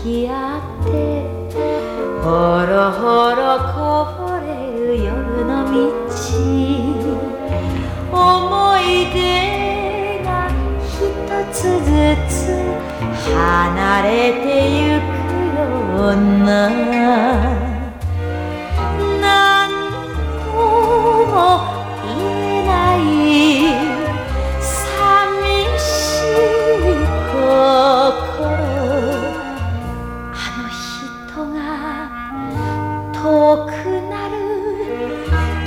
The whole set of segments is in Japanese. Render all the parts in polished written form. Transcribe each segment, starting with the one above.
き合ってほろほろこぼれる夜の道、思い出が一つずつ離れてゆくような、何とも言えない寂しい心、あの人が遠くなる遠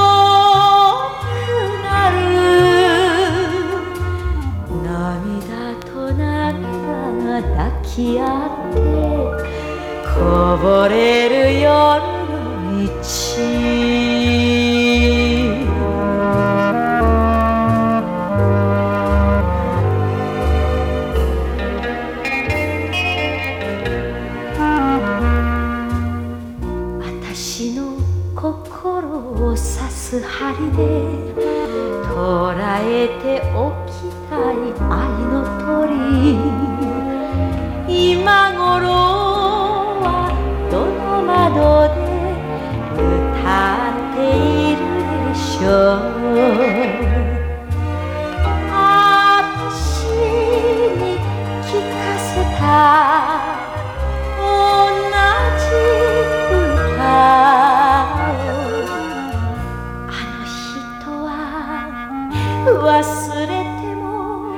くなる、涙と涙抱き合ってこぼれる夜の道、私の心を刺す針で捉えておきたい愛の鳥、今頃はどの窓で歌っているでしょう。私に聞かせた同じ歌を、あの人は忘れても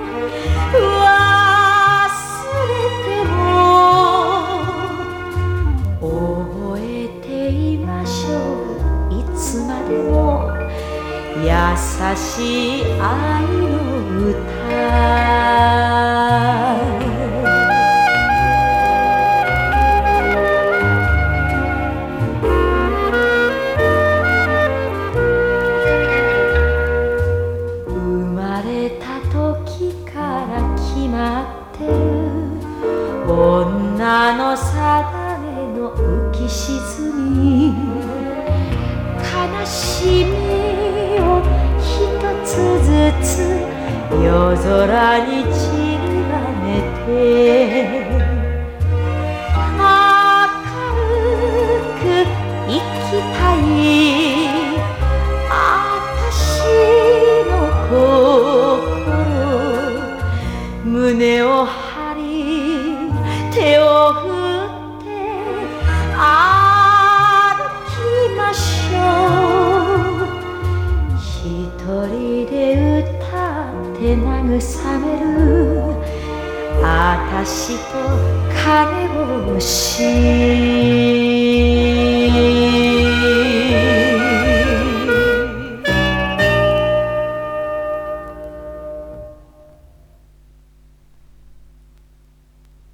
忘れても覚えていましょう、いつまでも優しい愛の歌。時から決まってる女の定めの浮き沈み、悲しみを一つずつ夜空に散りばめて、明るく生きたい私の心、胸を張り手を振って歩きましょう、一人で歌って慰める私と金星。